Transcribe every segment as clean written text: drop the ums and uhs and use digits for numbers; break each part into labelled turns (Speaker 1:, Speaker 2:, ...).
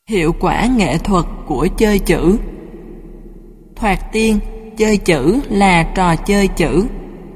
Speaker 1: Hiệu quả nghệ thuật của chơi chữ. Thoạt tiên, chơi chữ là trò chơi chữ.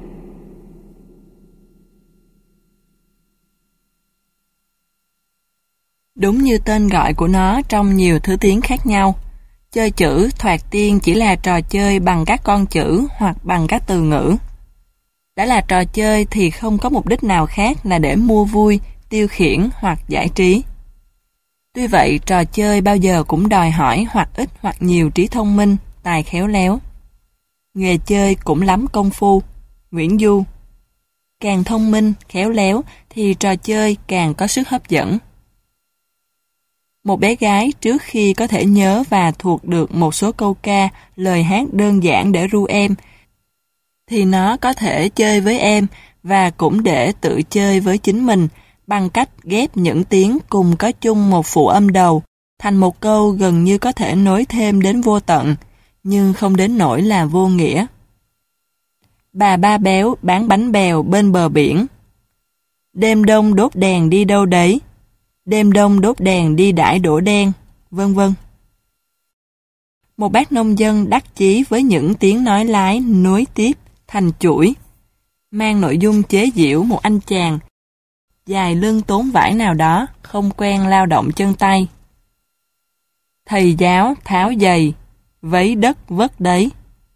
Speaker 1: Đúng như tên gọi của nó trong nhiều thứ tiếng khác nhau, chơi chữ thoạt tiên chỉ là trò chơi bằng các con chữ hoặc bằng các từ ngữ. Đã là trò chơi thì không có mục đích nào khác là để mua vui, tiêu khiển hoặc giải trí. Tuy vậy, trò chơi bao giờ cũng đòi hỏi hoặc ít hoặc nhiều trí thông minh, tài khéo léo. Nghề chơi cũng lắm công phu. Nguyễn Du. Càng thông minh, khéo léo thì trò chơi càng có sức hấp dẫn. Một bé gái trước khi có thể nhớ và thuộc được một số câu ca, lời hát đơn giản để ru em, thì nó có thể chơi với em và cũng để tự chơi với chính mình bằng cách ghép những tiếng cùng có chung một phụ âm đầu thành một câu gần như có thể nối thêm đến vô tận, nhưng không đến nỗi là vô nghĩa. Bà Ba Béo bán bánh bèo bên bờ biển. Đêm đông đốt đèn đi đâu đấy? Đêm đông đốt đèn đi đãi đổ đen, vân vân. Một bác nông dân đắc chí với những tiếng nói lái nối tiếp thành chuỗi, mang nội dung chế giễu một anh chàng dài lưng tốn vải nào đó, không quen lao động chân tay. Thầy giáo tháo giày, vấy đất vất đấy.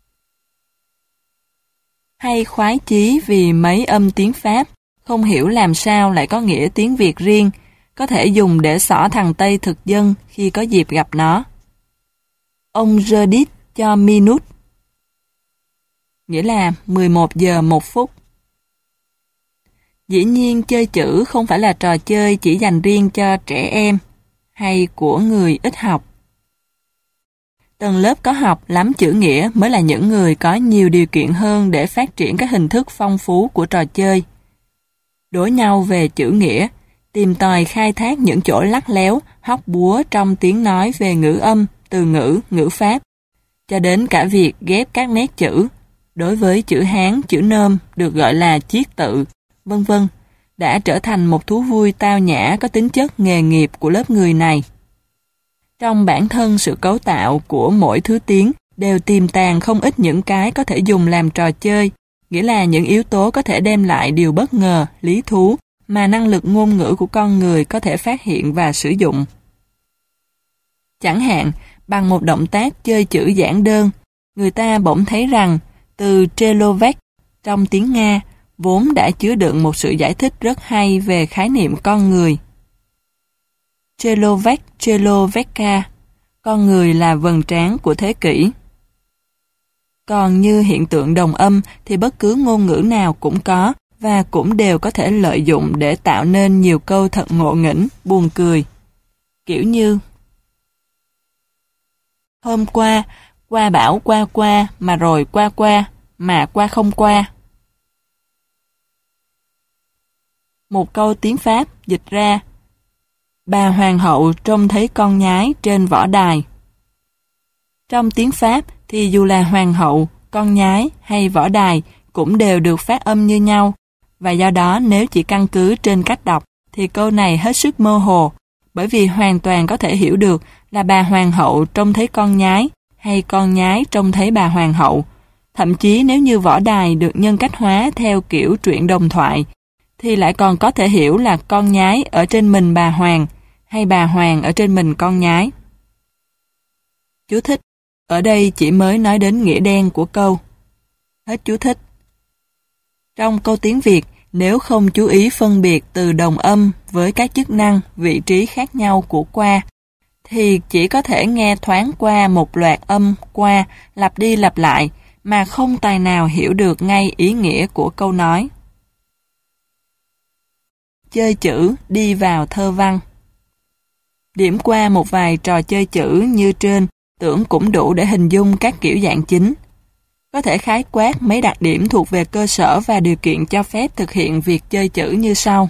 Speaker 1: Hay khoái chí vì mấy âm tiếng Pháp, không hiểu làm sao lại có nghĩa tiếng Việt riêng, có thể dùng để xỏ thằng Tây thực dân khi có dịp gặp nó. Ông Redit cho minute, nghĩa là 11 giờ 1 phút. Dĩ nhiên chơi chữ không phải là trò chơi chỉ dành riêng cho trẻ em hay của người ít học. Tầng lớp có học lắm chữ nghĩa mới là những người có nhiều điều kiện hơn để phát triển các hình thức phong phú của trò chơi. Đối nhau về chữ nghĩa, tìm tòi khai thác những chỗ lắt léo, hóc búa trong tiếng nói về ngữ âm, từ ngữ, ngữ pháp, cho đến cả việc ghép các nét chữ. Đối với chữ Hán, chữ Nôm được gọi là chiết tự, vân vân, đã trở thành một thú vui tao nhã có tính chất nghề nghiệp của lớp người này. Trong bản thân sự cấu tạo của mỗi thứ tiếng đều tiềm tàng không ít những cái có thể dùng làm trò chơi, nghĩa là những yếu tố có thể đem lại điều bất ngờ, lý thú mà năng lực ngôn ngữ của con người có thể phát hiện và sử dụng. Chẳng hạn, bằng một động tác chơi chữ giản đơn, người ta bỗng thấy rằng từ Chelovek trong tiếng Nga vốn đã chứa đựng một sự giải thích rất hay về khái niệm con người. Chelovek, Cheloveka, con người là vầng trán của thế kỷ. Còn như hiện tượng đồng âm thì bất cứ ngôn ngữ nào cũng có và cũng đều có thể lợi dụng để tạo nên nhiều câu thật ngộ nghĩnh, buồn cười. Kiểu như hôm qua, qua bảo qua mà rồi qua mà qua không qua. Một câu tiếng Pháp dịch ra: bà hoàng hậu trông thấy con nhái trên võ đài. Trong tiếng Pháp thì dù là hoàng hậu, con nhái hay võ đài cũng đều được phát âm như nhau, và do đó nếu chỉ căn cứ trên cách đọc thì câu này hết sức mơ hồ, bởi vì hoàn toàn có thể hiểu được là bà hoàng hậu trông thấy con nhái hay con nhái trông thấy bà hoàng hậu. Thậm chí nếu như võ đài được nhân cách hóa theo kiểu truyện đồng thoại, thì lại còn có thể hiểu là con nhái ở trên mình bà hoàng, hay bà hoàng ở trên mình con nhái. Chú thích. Ở đây chỉ mới nói đến nghĩa đen của câu. Hết chú thích. Trong câu tiếng Việt, nếu không chú ý phân biệt từ đồng âm với các chức năng, vị trí khác nhau của qua, thì chỉ có thể nghe thoáng qua một loạt âm qua lặp đi lặp lại mà không tài nào hiểu được ngay ý nghĩa của câu nói. Chơi chữ đi vào thơ văn. Điểm qua một vài trò chơi chữ như trên tưởng cũng đủ để hình dung các kiểu dạng chính. Có thể khái quát mấy đặc điểm thuộc về cơ sở và điều kiện cho phép thực hiện việc chơi chữ như sau.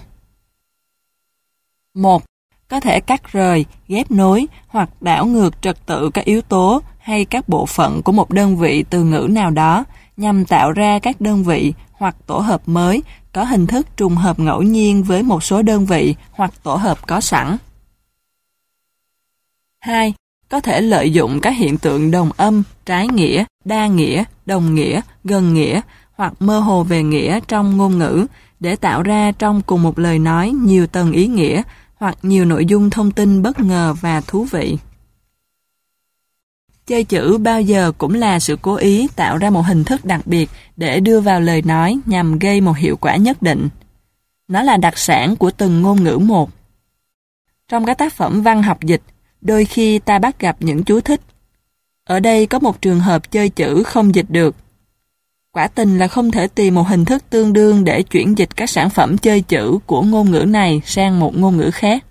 Speaker 1: 1. Có thể cắt rời, ghép nối hoặc đảo ngược trật tự các yếu tố hay các bộ phận của một đơn vị từ ngữ nào đó nhằm tạo ra các đơn vị hoặc tổ hợp mới có hình thức trùng hợp ngẫu nhiên với một số đơn vị hoặc tổ hợp có sẵn. 2. Có thể lợi dụng các hiện tượng đồng âm, trái nghĩa, đa nghĩa, đồng nghĩa, gần nghĩa hoặc mơ hồ về nghĩa trong ngôn ngữ để tạo ra trong cùng một lời nói nhiều tầng ý nghĩa hoặc nhiều nội dung thông tin bất ngờ và thú vị. Chơi chữ bao giờ cũng là sự cố ý tạo ra một hình thức đặc biệt để đưa vào lời nói nhằm gây một hiệu quả nhất định. Nó là đặc sản của từng ngôn ngữ một. Trong các tác phẩm văn học dịch, đôi khi ta bắt gặp những chú thích. Ở đây có một trường hợp chơi chữ không dịch được. Quả tình là không thể tìm một hình thức tương đương để chuyển dịch các sản phẩm chơi chữ của ngôn ngữ này sang một ngôn ngữ khác.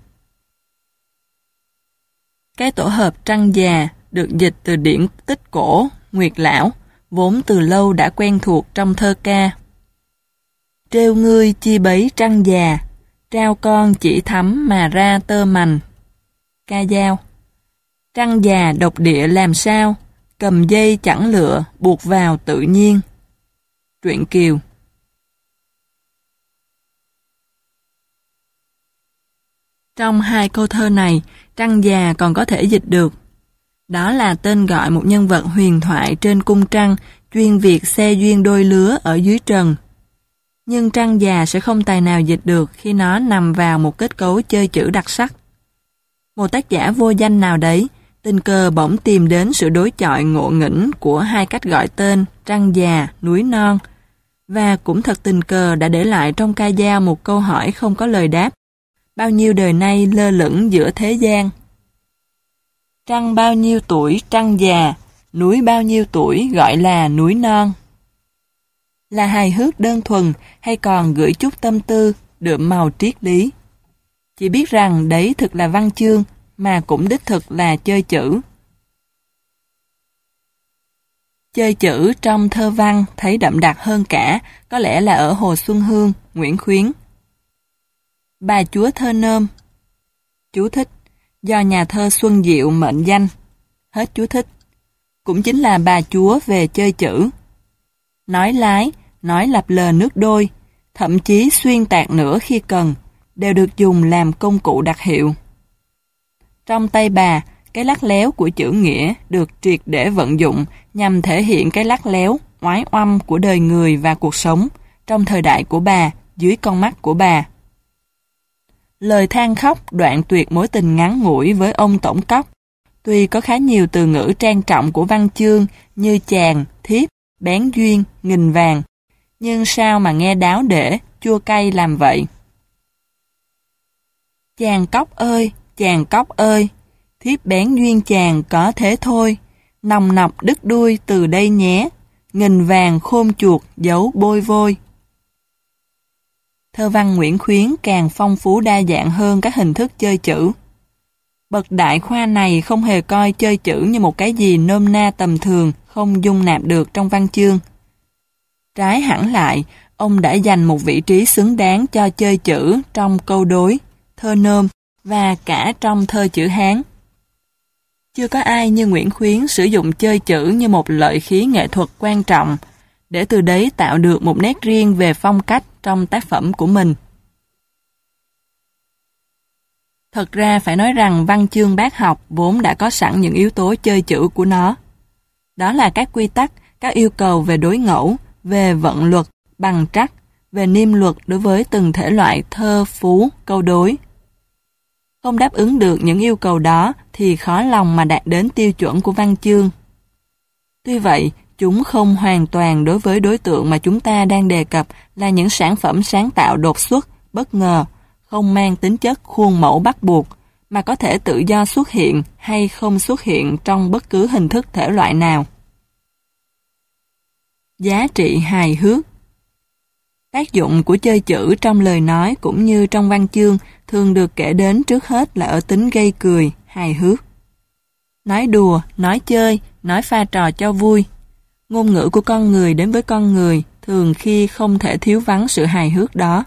Speaker 1: Cái tổ hợp trăng già được dịch từ điển tích cổ, Nguyệt Lão, vốn từ lâu đã quen thuộc trong thơ ca. Trêu ngươi chi bấy trăng già, trao con chỉ thắm mà ra tơ mành. Ca dao. Trăng già độc địa làm sao, cầm dây chẳng lựa, buộc vào tự nhiên. Truyện Kiều. Trong hai câu thơ này, trăng già còn có thể dịch được. Đó là tên gọi một nhân vật huyền thoại trên cung trăng, chuyên việc xe duyên đôi lứa ở dưới trần. Nhưng trăng già sẽ không tài nào dịch được khi nó nằm vào một kết cấu chơi chữ đặc sắc. Một tác giả vô danh nào đấy, tình cờ bỗng tìm đến sự đối chọi ngộ nghĩnh của hai cách gọi tên trăng già, núi non, và cũng thật tình cờ đã để lại trong ca dao một câu hỏi không có lời đáp. Bao nhiêu đời nay lơ lửng giữa thế gian. Trăng bao nhiêu tuổi trăng già, núi bao nhiêu tuổi gọi là núi non. Là hài hước đơn thuần hay còn gửi chút tâm tư, đượm màu triết lý. Chỉ biết rằng đấy thực là văn chương, mà cũng đích thực là chơi chữ. Chơi chữ trong thơ văn thấy đậm đặc hơn cả, có lẽ là ở Hồ Xuân Hương, Nguyễn Khuyến. Bà chúa thơ nôm. Chú thích. Do nhà thơ Xuân Diệu mệnh danh. Hết chú thích. Cũng chính là bà chúa về chơi chữ. Nói lái, nói lập lờ nước đôi, thậm chí xuyên tạc nữa khi cần, đều được dùng làm công cụ đặc hiệu. Trong tay bà, cái lắt léo của chữ nghĩa được triệt để vận dụng nhằm thể hiện cái lắt léo, oái oăm của đời người và cuộc sống trong thời đại của bà, dưới con mắt của bà. Lời than khóc đoạn tuyệt mối tình ngắn ngủi với ông tổng cóc, tuy có khá nhiều từ ngữ trang trọng của văn chương như chàng, thiếp, bén duyên, nghìn vàng, nhưng sao mà nghe đáo để, chua cay làm vậy? Chàng cóc ơi, thiếp bén duyên chàng có thế thôi, nòng nọc đứt đuôi từ đây nhé, nghìn vàng khôn chuột giấu bôi vôi. Thơ văn Nguyễn Khuyến càng phong phú đa dạng hơn các hình thức chơi chữ. Bậc đại khoa này không hề coi chơi chữ như một cái gì nôm na tầm thường, không dung nạp được trong văn chương. Trái hẳn lại, ông đã dành một vị trí xứng đáng cho chơi chữ trong câu đối, thơ nôm và cả trong thơ chữ Hán. Chưa có ai như Nguyễn Khuyến sử dụng chơi chữ như một lợi khí nghệ thuật quan trọng, để từ đấy tạo được một nét riêng về phong cách trong tác phẩm của mình. Thật ra phải nói rằng văn chương bác học vốn đã có sẵn những yếu tố chơi chữ của nó. Đó là các quy tắc, các yêu cầu về đối ngẫu, về vận luật, bằng trắc, về niêm luật đối với từng thể loại thơ, phú, câu đối. Không đáp ứng được những yêu cầu đó thì khó lòng mà đạt đến tiêu chuẩn của văn chương. Tuy vậy, chúng không hoàn toàn đối với đối tượng mà chúng ta đang đề cập là những sản phẩm sáng tạo đột xuất, bất ngờ, không mang tính chất khuôn mẫu bắt buộc, mà có thể tự do xuất hiện hay không xuất hiện trong bất cứ hình thức thể loại nào. Giá trị hài hước. Tác dụng của chơi chữ trong lời nói cũng như trong văn chương thường được kể đến trước hết là ở tính gây cười, hài hước. Nói đùa, nói chơi, nói pha trò cho vui. Ngôn ngữ của con người đến với con người thường khi không thể thiếu vắng sự hài hước đó.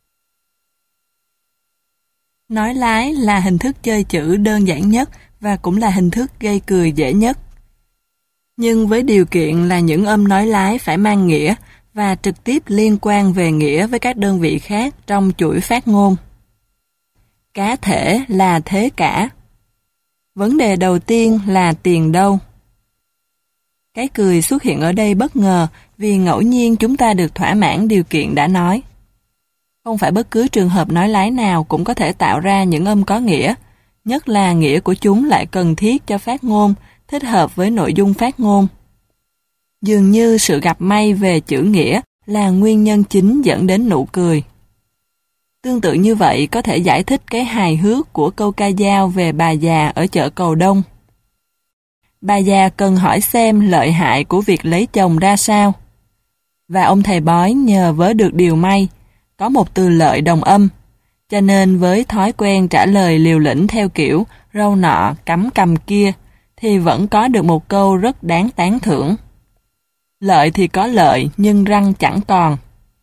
Speaker 1: Nói lái là hình thức chơi chữ đơn giản nhất và cũng là hình thức gây cười dễ nhất. Nhưng với điều kiện là những âm nói lái phải mang nghĩa và trực tiếp liên quan về nghĩa với các đơn vị khác trong chuỗi phát ngôn. Cá thể là thế cả. Vấn đề đầu tiên là tiền đâu? Cái cười xuất hiện ở đây bất ngờ vì ngẫu nhiên chúng ta được thỏa mãn điều kiện đã nói. Không phải bất cứ trường hợp nói lái nào cũng có thể tạo ra những âm có nghĩa, nhất là nghĩa của chúng lại cần thiết cho phát ngôn, thích hợp với nội dung phát ngôn. Dường như sự gặp may về chữ nghĩa là nguyên nhân chính dẫn đến nụ cười. Tương tự như vậy có thể giải thích cái hài hước của câu ca dao về bà già ở chợ Cầu Đông. Bà già cần hỏi xem lợi hại của việc lấy chồng ra sao. Và ông thầy bói nhờ vớ được điều may, có một từ lợi đồng âm, cho nên với thói quen trả lời liều lĩnh theo kiểu râu nọ cắm cầm kia, thì vẫn có được một câu rất đáng tán thưởng. Lợi thì có lợi nhưng răng chẳng còn.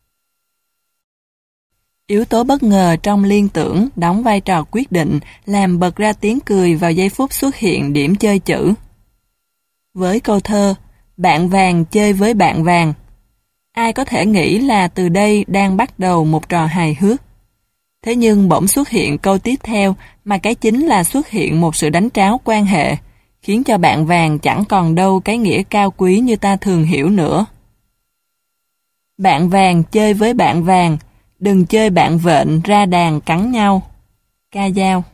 Speaker 1: Yếu tố bất ngờ trong liên tưởng đóng vai trò quyết định làm bật ra tiếng cười vào giây phút xuất hiện điểm chơi chữ. Với câu thơ, bạn vàng chơi với bạn vàng, ai có thể nghĩ là từ đây đang bắt đầu một trò hài hước. Thế nhưng bỗng xuất hiện câu tiếp theo mà cái chính là xuất hiện một sự đánh tráo quan hệ, khiến cho bạn vàng chẳng còn đâu cái nghĩa cao quý như ta thường hiểu nữa. Bạn vàng chơi với bạn vàng, đừng chơi bạn vện ra đàn cắn nhau. Ca dao.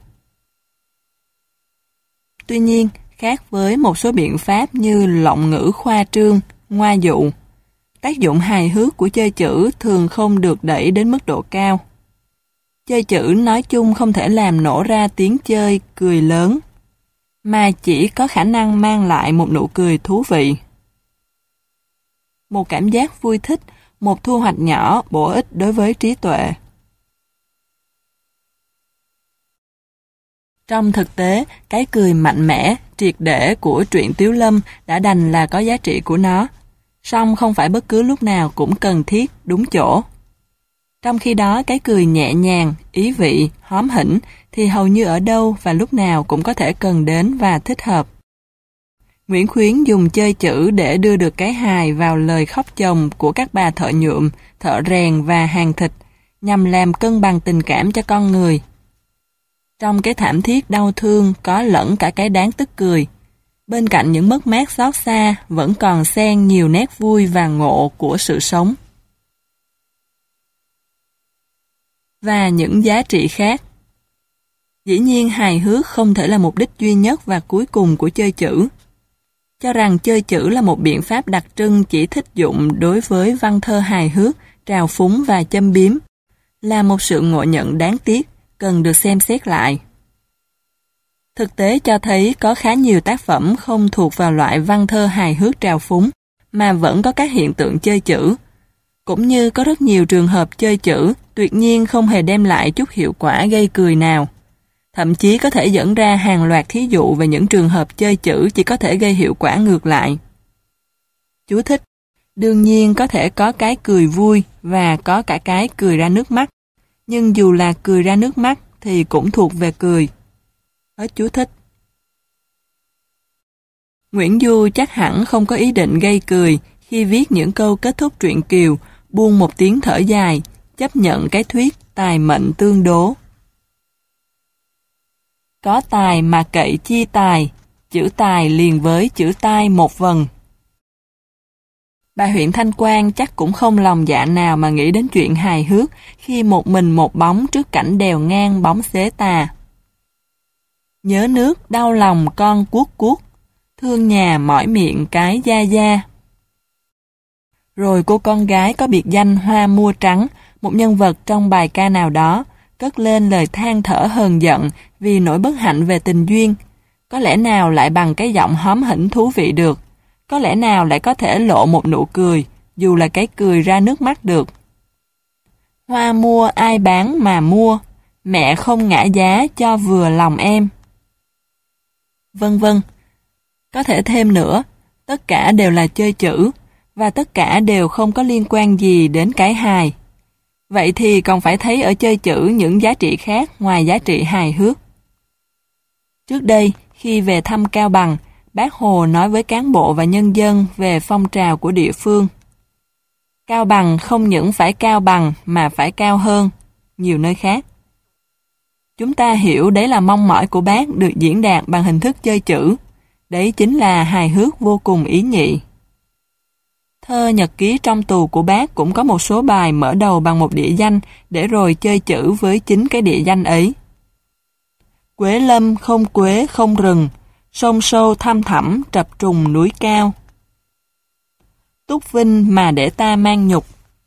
Speaker 1: Tuy nhiên, khác với một số biện pháp như lộng ngữ khoa trương, ngoa dụ, tác dụng hài hước của chơi chữ thường không được đẩy đến mức độ cao. Chơi chữ nói chung không thể làm nổ ra tiếng chơi cười lớn, mà chỉ có khả năng mang lại một nụ cười thú vị. Một cảm giác vui thích, một thu hoạch nhỏ bổ ích đối với trí tuệ. Trong thực tế, cái cười mạnh mẽ, triệt để của truyện Tiếu Lâm đã đành là có giá trị của nó, song không phải bất cứ lúc nào cũng cần thiết, đúng chỗ. Trong khi đó, cái cười nhẹ nhàng, ý vị, hóm hỉnh thì hầu như ở đâu và lúc nào cũng có thể cần đến và thích hợp. Nguyễn Khuyến dùng chơi chữ để đưa được cái hài vào lời khóc chồng của các bà thợ nhuộm, thợ rèn và hàng thịt, nhằm làm cân bằng tình cảm cho con người. Trong cái thảm thiết đau thương có lẫn cả cái đáng tức cười. Bên cạnh những mất mát xót xa vẫn còn xen nhiều nét vui và ngộ của sự sống. Và những giá trị khác. Dĩ nhiên hài hước không thể là mục đích duy nhất và cuối cùng của chơi chữ. Cho rằng chơi chữ là một biện pháp đặc trưng chỉ thích dụng đối với văn thơ hài hước, trào phúng và châm biếm, là một sự ngộ nhận đáng tiếc, cần được xem xét lại. Thực tế cho thấy có khá nhiều tác phẩm không thuộc vào loại văn thơ hài hước trào phúng, mà vẫn có các hiện tượng chơi chữ, cũng như có rất nhiều trường hợp chơi chữ tuyệt nhiên không hề đem lại chút hiệu quả gây cười nào. Thậm chí có thể dẫn ra hàng loạt thí dụ về những trường hợp chơi chữ chỉ có thể gây hiệu quả ngược lại. Chú thích: đương nhiên có thể có cái cười vui và có cả cái cười ra nước mắt, nhưng dù là cười ra nước mắt thì cũng thuộc về cười. Hết chú thích. Nguyễn Du chắc hẳn không có ý định gây cười khi viết những câu kết thúc truyện Kiều, buông một tiếng thở dài, chấp nhận cái thuyết tài mệnh tương đố. Có tài mà cậy chi tài, chữ tài liền với chữ tai một vần. Bà huyện Thanh Quan chắc cũng không lòng dạ nào mà nghĩ đến chuyện hài hước khi một mình một bóng trước cảnh đèo ngang bóng xế tà. Nhớ nước đau lòng con cuốc cuốc, thương nhà mỏi miệng cái da da. Rồi cô con gái có biệt danh Hoa Mua Trắng, một nhân vật trong bài ca nào đó, cất lên lời than thở hờn giận vì nỗi bất hạnh về tình duyên. Có lẽ nào lại bằng cái giọng hóm hỉnh thú vị được, có lẽ nào lại có thể lộ một nụ cười, dù là cái cười ra nước mắt được. Hoa mua ai bán mà mua, mẹ không ngã giá cho vừa lòng em. Vân vân. Có thể thêm nữa, tất cả đều là chơi chữ, và tất cả đều không có liên quan gì đến cái hài. Vậy thì còn phải thấy ở chơi chữ những giá trị khác ngoài giá trị hài hước. Trước đây, khi về thăm Cao Bằng, Bác Hồ nói với cán bộ và nhân dân về phong trào của địa phương. Cao Bằng không những phải cao bằng mà phải cao hơn nhiều nơi khác. Chúng ta hiểu đấy là mong mỏi của bác được diễn đạt bằng hình thức chơi chữ. Đấy chính là hài hước vô cùng ý nhị. Thơ nhật ký trong tù của bác cũng có một số bài mở đầu bằng một địa danh để rồi chơi chữ với chính cái địa danh ấy. Quế lâm không quế không rừng, sông sâu thăm thẳm trập trùng núi cao. Túc vinh mà để ta mang nhục.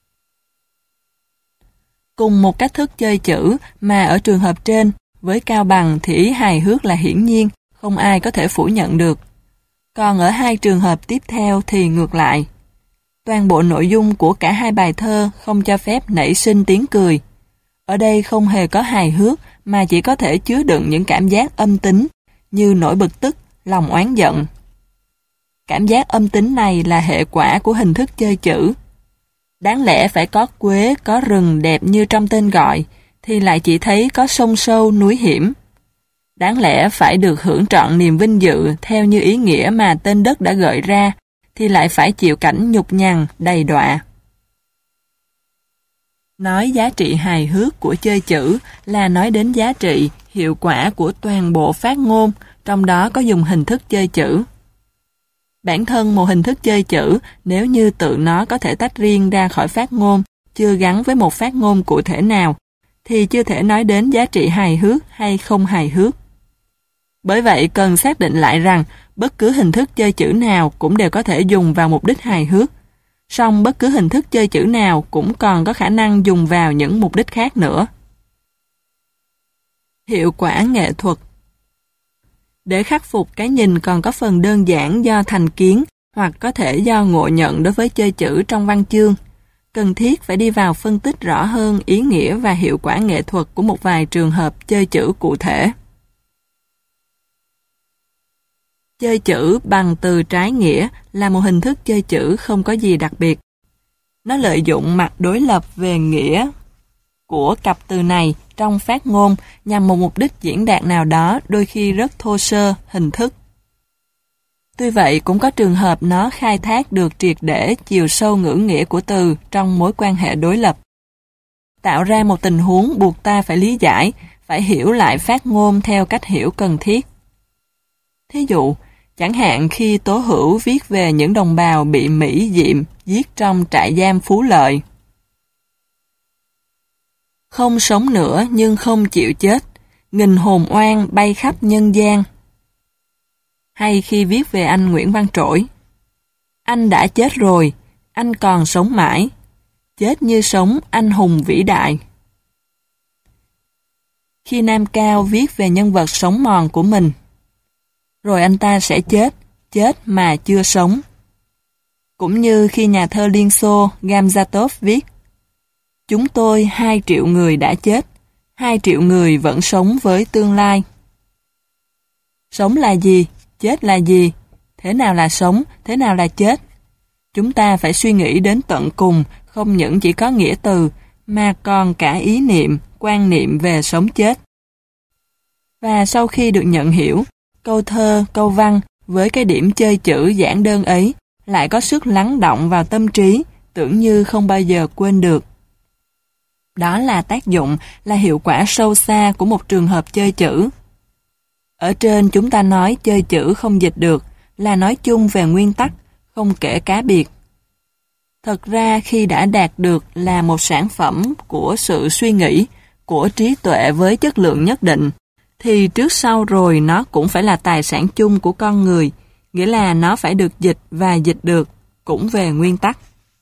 Speaker 1: Cùng một cách thức chơi chữ mà ở trường hợp trên, với Cao Bằng thì ý hài hước là hiển nhiên, không ai có thể phủ nhận được. Còn ở hai trường hợp tiếp theo thì ngược lại. Toàn bộ nội dung của cả hai bài thơ không cho phép nảy sinh tiếng cười. Ở đây không hề có hài hước mà chỉ có thể chứa đựng những cảm giác âm tính như nỗi bực tức, lòng oán giận. Cảm giác âm tính này là hệ quả của hình thức chơi chữ. Đáng lẽ phải có quế, có rừng đẹp như trong tên gọi, thì lại chỉ thấy có sông sâu, núi hiểm. Đáng lẽ phải được hưởng trọn niềm vinh dự theo như ý nghĩa mà tên đất đã gợi ra, thì lại phải chịu cảnh nhục nhằn, đầy đọa. Nói giá trị hài hước của chơi chữ là nói đến giá trị, hiệu quả của toàn bộ phát ngôn, trong đó có dùng hình thức chơi chữ. Bản thân một hình thức chơi chữ, nếu như tự nó có thể tách riêng ra khỏi phát ngôn, chưa gắn với một phát ngôn cụ thể nào, thì chưa thể nói đến giá trị hài hước hay không hài hước. Bởi vậy cần xác định lại rằng bất cứ hình thức chơi chữ nào cũng đều có thể dùng vào mục đích hài hước. Song bất cứ hình thức chơi chữ nào cũng còn có khả năng dùng vào những mục đích khác nữa. Hiệu quả nghệ thuật. Để khắc phục cái nhìn còn có phần đơn giản do thành kiến hoặc có thể do ngộ nhận đối với chơi chữ trong văn chương, cần thiết phải đi vào phân tích rõ hơn ý nghĩa và hiệu quả nghệ thuật của một vài trường hợp chơi chữ cụ thể. Chơi chữ bằng từ trái nghĩa là một hình thức chơi chữ không có gì đặc biệt. Nó lợi dụng mặt đối lập về nghĩa của cặp từ này trong phát ngôn nhằm một mục đích diễn đạt nào đó, đôi khi rất thô sơ, hình thức. Tuy vậy cũng có trường hợp nó khai thác được triệt để chiều sâu ngữ nghĩa của từ trong mối quan hệ đối lập. Tạo ra một tình huống buộc ta phải lý giải, phải hiểu lại phát ngôn theo cách hiểu cần thiết. Thí dụ, chẳng hạn khi Tố Hữu viết về những đồng bào bị Mỹ Diệm giết trong trại giam Phú Lợi. Không sống nữa nhưng không chịu chết, nghìn hồn oan bay khắp nhân gian. Hay khi viết về anh Nguyễn Văn Trỗi, anh đã chết rồi, anh còn sống mãi, chết như sống anh hùng vĩ đại. Khi Nam Cao viết về nhân vật sống mòn của mình, rồi anh ta sẽ chết, chết mà chưa sống. Cũng như khi nhà thơ Liên Xô Gamzatov viết, chúng tôi 2 triệu người đã chết, 2 triệu người vẫn sống với tương lai. Sống là gì? Chết là gì? Thế nào là sống? Thế nào là chết? Chúng ta phải suy nghĩ đến tận cùng, không những chỉ có nghĩa từ, mà còn cả ý niệm, quan niệm về sống chết. Và sau khi được nhận hiểu, câu thơ, câu văn với cái điểm chơi chữ giản đơn ấy lại có sức lắng động vào tâm trí, tưởng như không bao giờ quên được. Đó là tác dụng, là hiệu quả sâu xa của một trường hợp chơi chữ. Ở trên chúng ta nói chơi chữ không dịch được, là nói chung về nguyên tắc, không kể cá biệt. Thật ra khi đã đạt được là một sản phẩm của sự suy nghĩ, của trí tuệ với chất lượng nhất định, thì trước sau rồi nó cũng phải là tài sản chung của con người, nghĩa là nó phải được dịch và dịch được, cũng về nguyên tắc.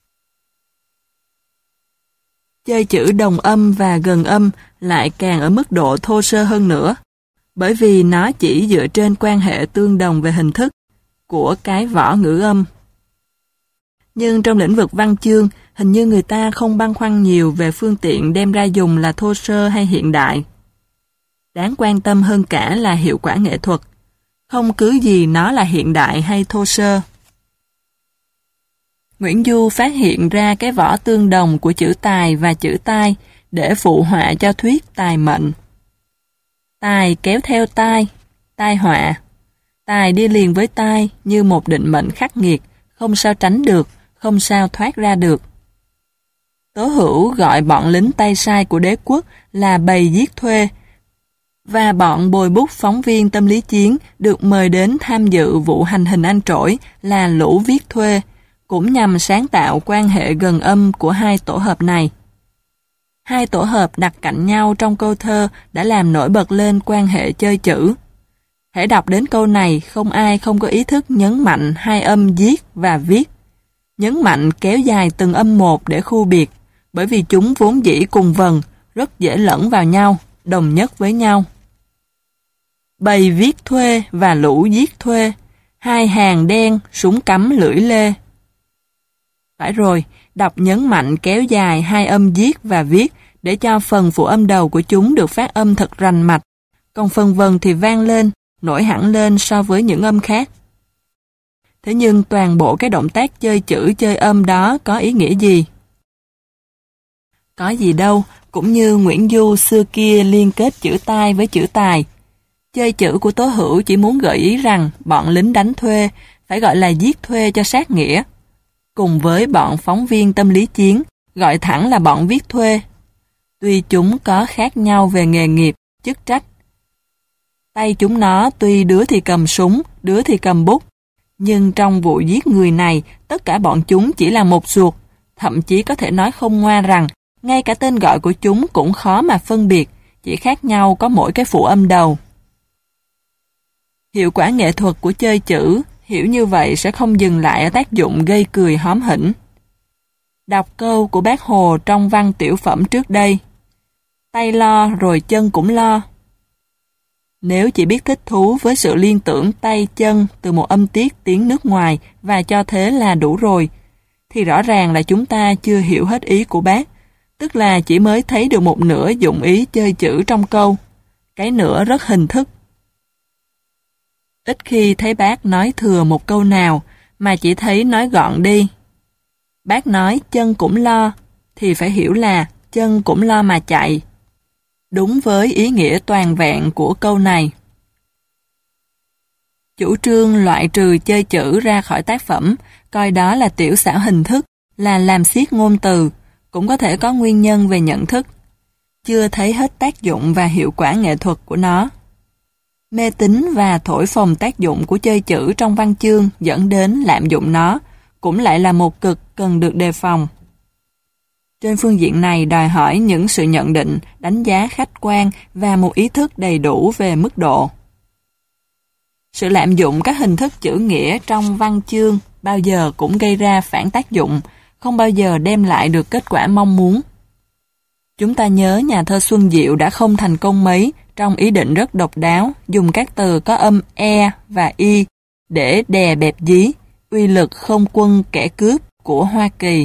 Speaker 1: Chơi chữ đồng âm và gần âm lại càng ở mức độ thô sơ hơn nữa, bởi vì nó chỉ dựa trên quan hệ tương đồng về hình thức của cái võ ngữ âm. Nhưng trong lĩnh vực văn chương, hình như người ta không băn khoăn nhiều về phương tiện đem ra dùng là thô sơ hay hiện đại. Đáng quan tâm hơn cả là hiệu quả nghệ thuật, không cứ gì nó là hiện đại hay thô sơ. Nguyễn Du phát hiện ra cái võ tương đồng của chữ tài và chữ tai để phụ họa cho thuyết tài mệnh. Tài kéo theo tai, tai họa. Tài đi liền với tai như một định mệnh khắc nghiệt, không sao tránh được, không sao thoát ra được. Tố Hữu gọi bọn lính tay sai của đế quốc là bầy giết thuê, và bọn bồi bút phóng viên tâm lý chiến được mời đến tham dự vụ hành hình anh trỗi là lũ viết thuê, cũng nhằm sáng tạo quan hệ gần âm của hai tổ hợp này. Hai tổ hợp đặt cạnh nhau trong câu thơ đã làm nổi bật lên quan hệ chơi chữ. Hễ đọc đến câu này, không ai không có ý thức nhấn mạnh hai âm viết và viết. Nhấn mạnh kéo dài từng âm một để khu biệt, bởi vì chúng vốn dĩ cùng vần, rất dễ lẫn vào nhau, đồng nhất với nhau. Bầy viết thuê và lũ giết thuê, hai hàng đen súng cắm lưỡi lê. Phải rồi, đọc nhấn mạnh kéo dài hai âm viết và viết để cho phần phụ âm đầu của chúng được phát âm thật rành mạch, còn phần vần thì vang lên, nổi hẳn lên so với những âm khác. Thế nhưng toàn bộ cái động tác chơi chữ chơi âm đó có ý nghĩa gì? Có gì đâu, cũng như Nguyễn Du xưa kia liên kết chữ tai với chữ tài. Chơi chữ của Tố Hữu chỉ muốn gợi ý rằng bọn lính đánh thuê phải gọi là giết thuê cho sát nghĩa. Cùng với bọn phóng viên tâm lý chiến, gọi thẳng là bọn viết thuê. Tuy chúng có khác nhau về nghề nghiệp, chức trách. Tay chúng nó tuy đứa thì cầm súng, đứa thì cầm bút, nhưng trong vụ giết người này, tất cả bọn chúng chỉ là một ruột, thậm chí có thể nói không ngoa rằng ngay cả tên gọi của chúng cũng khó mà phân biệt, chỉ khác nhau có mỗi cái phụ âm đầu. Hiệu quả nghệ thuật của chơi chữ, hiểu như vậy sẽ không dừng lại ở tác dụng gây cười hóm hỉnh. Đọc câu của Bác Hồ trong văn tiểu phẩm trước đây. Tay lo rồi chân cũng lo. Nếu chỉ biết thích thú với sự liên tưởng tay chân từ một âm tiết tiếng nước ngoài và cho thế là đủ rồi, thì rõ ràng là chúng ta chưa hiểu hết ý của Bác, tức là chỉ mới thấy được một nửa dụng ý chơi chữ trong câu, cái nửa rất hình thức. Ít khi thấy Bác nói thừa một câu nào, mà chỉ thấy nói gọn đi. Bác nói chân cũng lo, thì phải hiểu là chân cũng lo mà chạy. Đúng với ý nghĩa toàn vẹn của câu này. Chủ trương loại trừ chơi chữ ra khỏi tác phẩm, coi đó là tiểu xảo hình thức, là làm xiết ngôn từ, cũng có thể có nguyên nhân về nhận thức. Chưa thấy hết tác dụng và hiệu quả nghệ thuật của nó. Mê tín và thổi phồng tác dụng của chơi chữ trong văn chương dẫn đến lạm dụng nó, cũng lại là một cực cần được đề phòng. Trên phương diện này đòi hỏi những sự nhận định, đánh giá khách quan và một ý thức đầy đủ về mức độ. Sự lạm dụng các hình thức chữ nghĩa trong văn chương bao giờ cũng gây ra phản tác dụng, không bao giờ đem lại được kết quả mong muốn. Chúng ta nhớ nhà thơ Xuân Diệu đã không thành công mấy trong ý định rất độc đáo dùng các từ có âm e và y để đè bẹp dí, uy lực không quân kẻ cướp của Hoa Kỳ.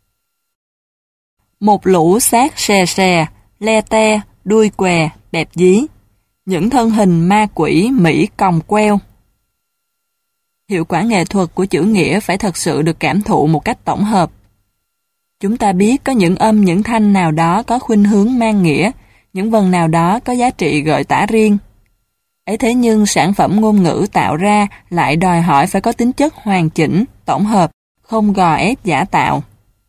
Speaker 1: Một lũ xác xè xè, le te, đuôi què, bẹp dí, những thân hình ma quỷ Mỹ còng queo. Hiệu quả nghệ thuật của chữ nghĩa phải thật sự được cảm thụ một cách tổng hợp. Chúng ta biết có những âm những thanh nào đó có khuynh hướng mang nghĩa, những vần nào đó có giá trị gợi tả riêng. Ấy thế nhưng sản phẩm ngôn ngữ tạo ra lại đòi hỏi phải có tính chất hoàn chỉnh, tổng hợp, không gò ép giả tạo.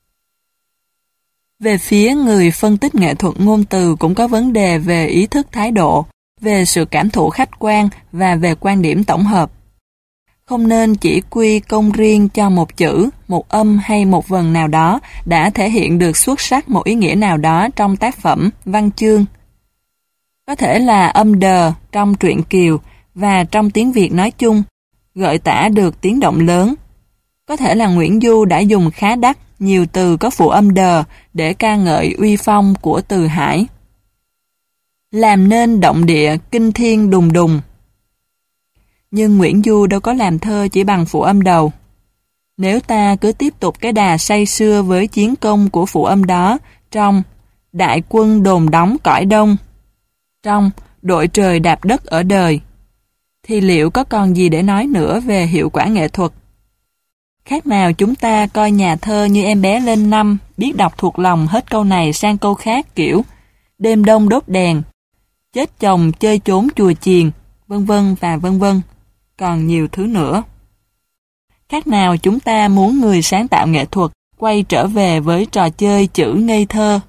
Speaker 1: Về phía người phân tích nghệ thuật ngôn từ cũng có vấn đề về ý thức thái độ, về sự cảm thụ khách quan và về quan điểm tổng hợp. Không nên chỉ quy công riêng cho một chữ, một âm hay một vần nào đó đã thể hiện được xuất sắc một ý nghĩa nào đó trong tác phẩm, văn chương. Có thể là âm đờ trong truyện Kiều và trong tiếng Việt nói chung, gợi tả được tiếng động lớn. Có thể là Nguyễn Du đã dùng khá đắt nhiều từ có phụ âm đờ để ca ngợi uy phong của từ Hải. Làm nên động địa kinh thiên đùng đùng. Nhưng Nguyễn Du đâu có làm thơ chỉ bằng phụ âm đầu. Nếu ta cứ tiếp tục cái đà say sưa với chiến công của phụ âm đó trong Đại quân đồn đóng cõi đông, trong Đội trời đạp đất ở đời, thì liệu có còn gì để nói nữa về hiệu quả nghệ thuật? Khác nào chúng ta coi nhà thơ như em bé lên năm, biết đọc thuộc lòng hết câu này sang câu khác kiểu đêm đông đốt đèn, chết chồng chơi trốn chùa chiền, vân vân và vân vân, còn nhiều thứ nữa. Khác nào chúng ta muốn người sáng tạo nghệ thuật quay trở về với trò chơi chữ ngây thơ,